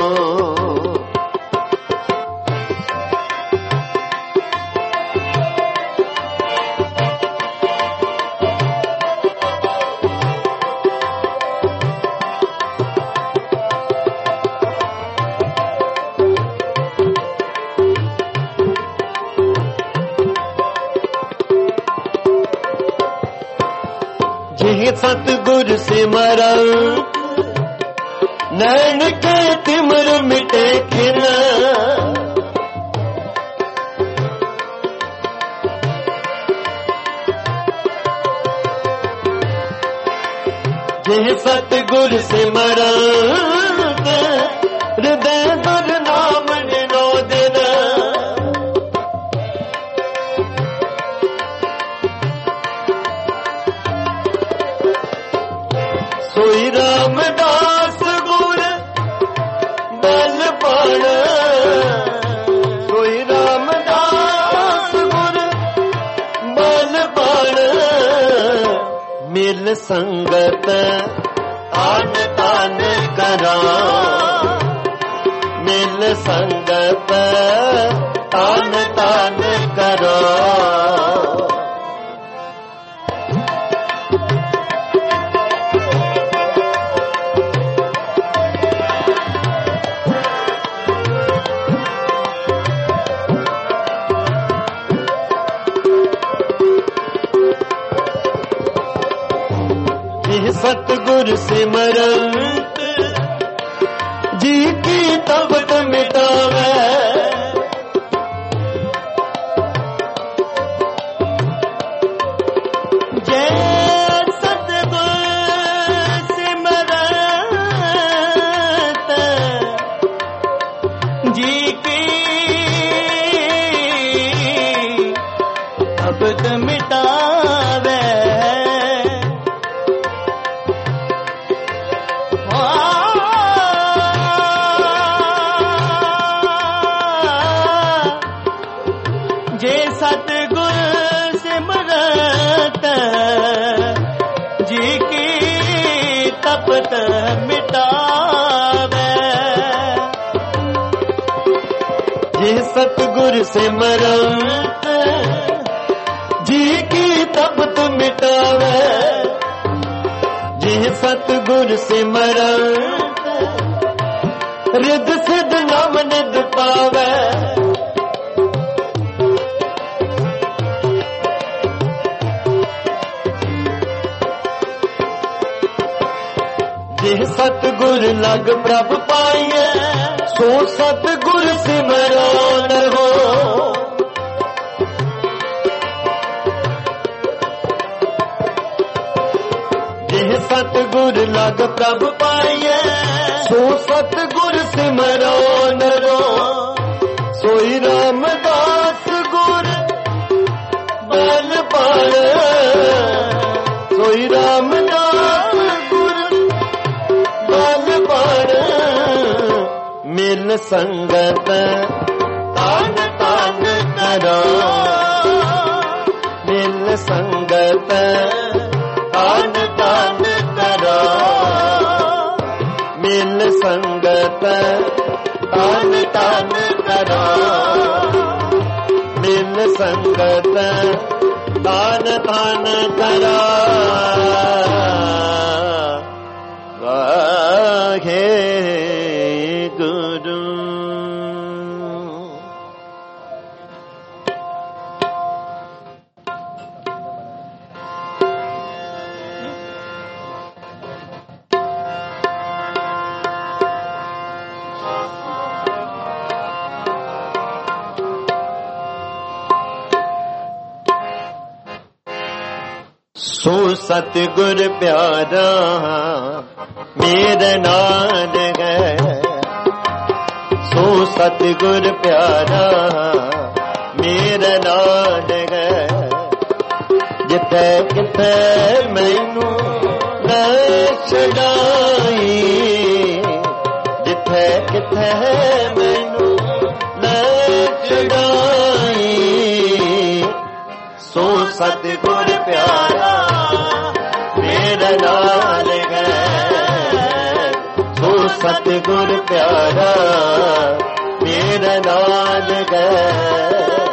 Speaker 1: जिह सतगुर सिमरन, नैन के तिमर मिटे खिना, जिह सतगुर सिमरन, हृदय दुर नाम निरोधन, सोई रामदास गुर बलवान, सोई रामदास गुर बलवान, मिल संगत आन तान करा, मिल संगत तान तान करा। सतगुर सिमरन, जी की तबत मिटावे, जय सतगुर सिमरन, जी की तबत मिटावे, सतगुर सिमरत, जी की तपत मिटावे, जी सतगुर सिमरत, जी की तपत मिटावे, जी सतगुर सिमरत, रिद सिद्ध नाम निध पावे, जिह सतगुर लग प्रभ पाइए, सो सतगुर सिमरो न हो, जिह सतगुर लग प्रभ पाइए, ਸੋ ਸਤਿਗੁਰ ਸਿਮਰੋ ਨਰੋ ਸੋਈ ਰਾਮਦਾਸ ਗੁਰ ਬਲ ਪਾਣ ਸੋਈ ਰਾਮਦਾਸ ਗੁਰ ਬਲ ਪਾਣ ਮਿਲ ਸੰਗਤ ਤਨ ਤਨ ਕਰੋ ਮਿਲ ਸੰਗਤ ਤਨ ਤਨ ਕਰੋ ਮਿਲ ਸੰਗਤ ਤਨ ਤਨ ਕਰੋ ਮਿਲ ਸੰਗਤ ਤਨ ਤਨ ਕਰੋ ਵਾਹੇ ਗੁਰੂ ਸੋ ਸਤਿਗੁਰ ਪਿਆਰਾ ਮੇਰੇ ਨਾਲ ਹੈ ਸੋ ਸਤਿਗੁਰ ਪਿਆਰਾ ਮੇਰੇ ਨਾਲ ਹੈ ਜਿੱਥੇ ਕਿਥੇ ਮੈਨੂੰ ਨਾ ਛਡਾਈ ਜਿੱਥੇ ਕਿਥੇ ਮੈਨੂੰ ਨਾ ਛਡਾਈ ਸੋ ਸਤਿਗੁਰ ਪਿਆਰਾ ਮੇਰੇ ਨਾਲ ਹੈ ਸੋ ਸਤਿਗੁਰ ਪਿਆਰਾ ਮੇਰੇ ਨਾਲ ਹੈ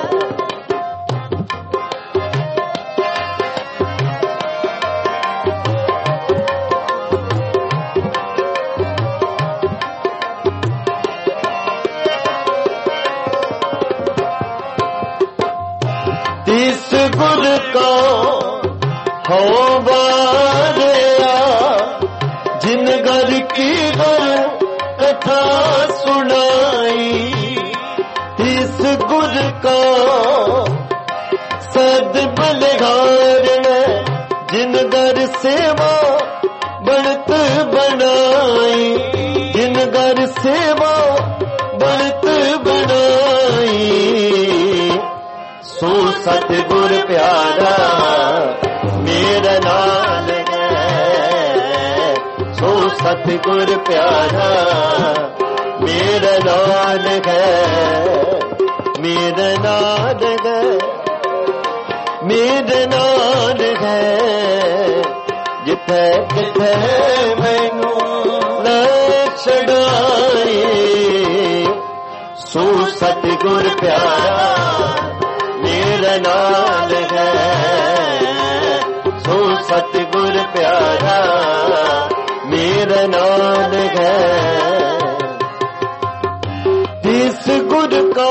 Speaker 1: तिस गुर को हो बारिया जिन घर की घर कथा सुनाई तिस गुर को सद बलिहार जिन घर सेवा बढ़त बनाई जिन घर सेवा बढ़त बनाई सो सतगुर प्यारा मेरा नाल है सो सतगुर प्यारा मेरा नाल है मेरा नाल है मेरा नाल है जिथे किथे मैनू न छड़ाए सो सतगुर प्यारा मेरा नाल है सो सतगुर प्यारा मेरा नाल है जिस गुर को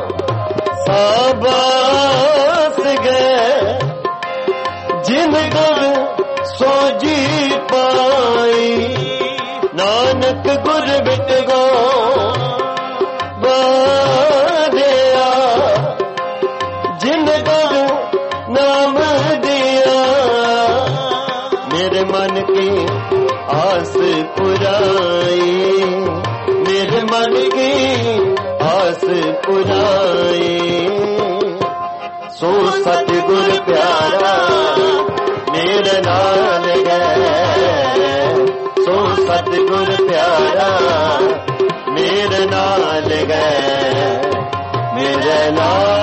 Speaker 1: साबास गए जिन गुर सोजी पाई नानक गुर बिट गो मन की आस पुराई मेरे मन की आस पुराई सो सतगुर प्यारा मेरे नाल है सो सतगुर प्यारा मेरे नाल है मेरे नाल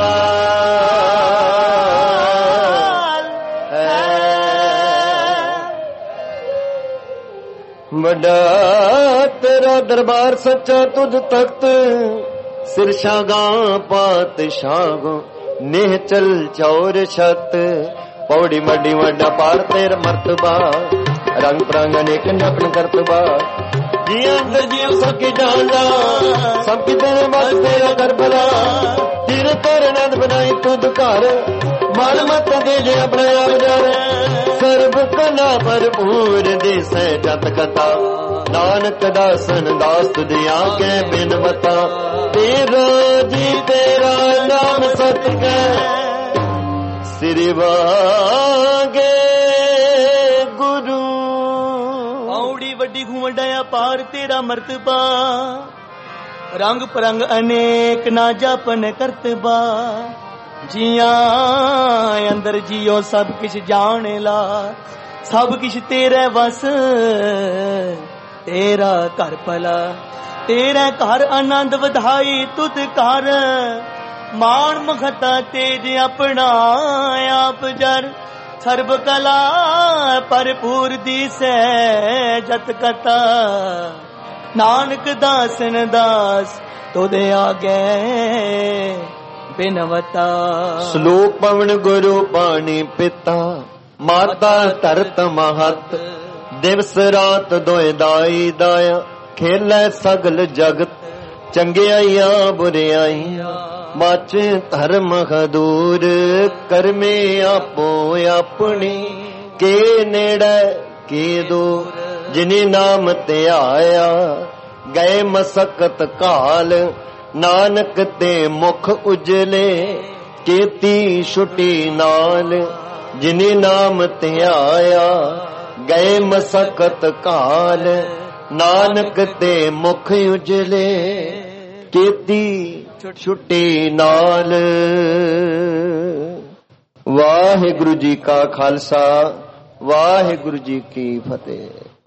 Speaker 1: बड़ा तेरा दरबार सच्चा तुझ तख्त सिरशागा पातशाह नेह चल चौर छत पौड़ी मडी वड्डा पार तेर मर्तबा रंग प्रांग अनेक नपन करतबा जिया अंदर जियो सबकी डाला सबकी तेरे मत तेरा करबला तीर तेरे नंद बनाई तुझ घर माल मत दे जे अपने आप जाने सर्व कला भरपूर दिस जत कथा नानक दासन दास दिया के बिन बता तेरा जी तेरा नाम सत के सिर वागे गुरु औड़ी
Speaker 3: ਵੱਡੀ ਘੁੰਮੜਿਆ ਪਾਰ ਤੇਰਾ ਮਰਤਬਾ ਰੰਗ ਪਰੰਗ ਅਨੇਕ ਨਾ ਜਾਪਨ ਕਰਤਬਾ ਜੀਆਂ ਅੰਦਰ ਜਿਉ ਸਭ ਕਿਛ ਜਾਣ ਲਾ ਸਭ ਕਿਛ ਤੇਰੇ ਵਸ ਤੇਰਾ ਘਰ ਭਲਾ ਤੇਰੇ ਘਰ ਆਨੰਦ ਵਧਾਈ ਤੁਧ ਘਰ ਮਾਣ ਮਖਤਾ ਤੇਜ ਆਪਣਾ ਆਪ ਜਰ ਸਰਬ ਕਲਾ ਭਰਪੂਰ ਦੀਸੈ ਜਤ ਕਤਾ ਨਾਨਕ ਦਾਸਨ ਦਾਸ ਤੋਦੇ ਆਗੇ ਬਿਨਵਤਾ।
Speaker 1: ਸ਼ਲੋਕ ਪਵਨ ਗੁਰੂ ਬਾਣੀ ਪਿਤਾ ਮਾਤਾ ਧਰਤ ਮਹਤ ਦਿਵਸ ਰਾਤ ਦੋਇ ਦਾਈ ਦਾਇਆ ਖੇਲੇ ਸਗਲ ਜਗਤ ਚੰਗਿਆਈਆਂ ਬੁਰਿਆਈਆਂ ਮਾਚੇ ਧਰਮ ਹਦੂਰ ਕਰਮੇ ਆਪੋ ਆਪਣੀ ਕੇ ਨੇੜੇ ਕੇ ਦੂਰ ਜਿਨੀ ਨਾਮ ਧਿਆਇਆ ਗਏ ਮਸਕਤ ਕਾਲ ਨਾਨਕ ਤੇ ਮੁਖ ਉਜਲੇ ਕੀਤੀ ਛੁਟੀ ਨਾਲ ਜਿਨੀ ਨਾਮ ਧਿਆਇਆ ਗਏ ਮਸਕਤ ਕਾਲ ਨਾਨਕ ਤੇ ਮੁਖ ਉਜਲੇ ਕੀਤੀ ਛੁਟੀ ਨਾਲ। ਵਾਹਿਗੁਰੂ ਜੀ ਕਾ ਖਾਲਸਾ ਵਾਹਿਗੁਰੂ ਜੀ ਕੀ ਫਤਿਹ।